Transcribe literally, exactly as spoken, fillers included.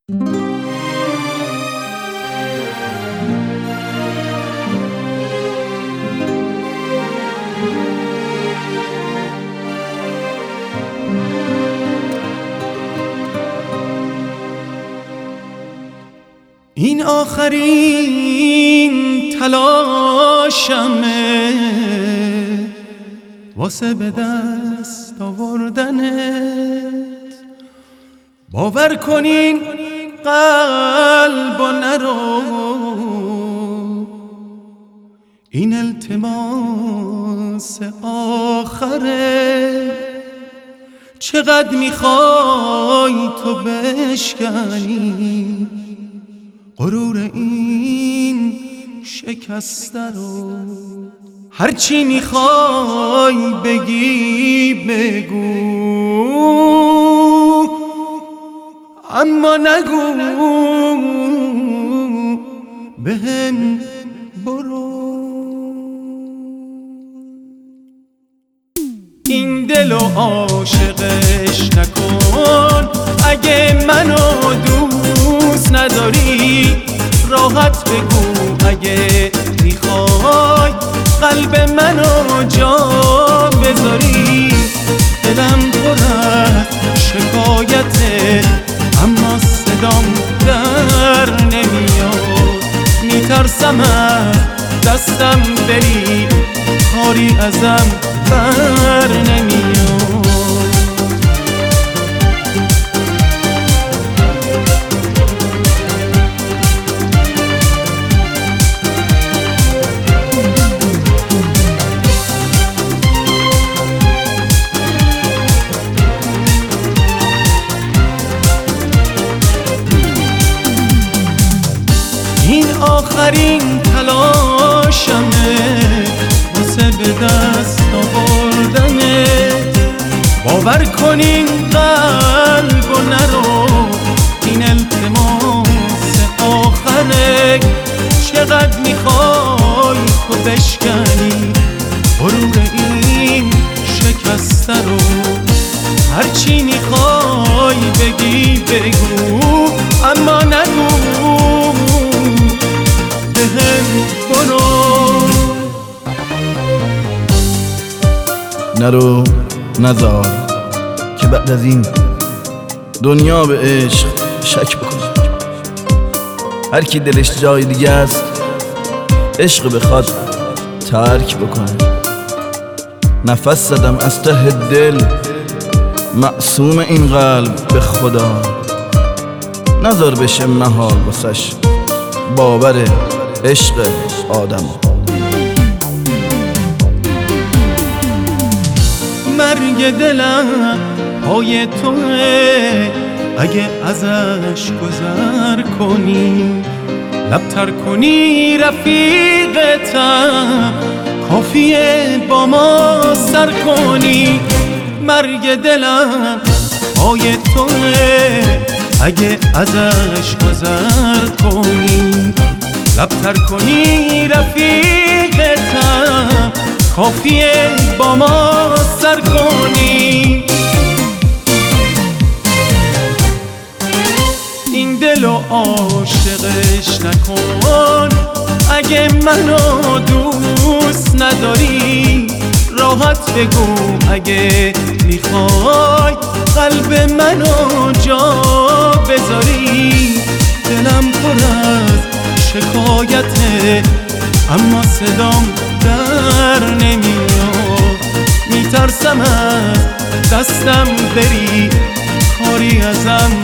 این آخرین تلاشمه واسه به دست آوردنت. باور کنین قلب و نرو، این التماس آخره. چقدر میخوای تو بشکنی غرور این شکسته رو؟ هرچی میخوای بگی بگو، اما نگو بهم برو. این دلو عاشقش نکن، اگه منو دوست نداری راحت بگو. اگه میخوای قلب منو جا بذاری، دلم پر از شکایته اما صدام در نمیاد. میترسم از دستم بری، کاری ازم بر نمیاد. این آخرین تلاشمه واسه به دست آوردنه. باور کنین قلب و نرو، این التماس آخره. چقدر میخوای تو بشکنی غرور این شکسته رو؟ هرچی میخوای بگی بگو، اما نگو بهم برو. نرو نزار که بعد از این دنیا به عشق شک بکنه. هر کی دلش جای دیگه است عشق بخواد ترک بکنه. نفس زدم از ته دل معصوم این قلب به خدا، نذار بشه محال واسش باور عشق آدم. مرگ دلم پای توه، اگه ازش گذر کنی لبتر کنی رفیقتم، کافیه با ما سر کنی. مرگ دلم پای توه، اگه ازش گذر کنی لبتر کنی رفیقتم، کافیه با ما سر کنی. این دلو عاشقش نکن، اگه منو دوست نداری راحت بگو. اگه میخوای قلب منو جا بذاری، دلم پر از شکایته اما صدام در نمیاد. میترسم از دستم بری، کاری ازم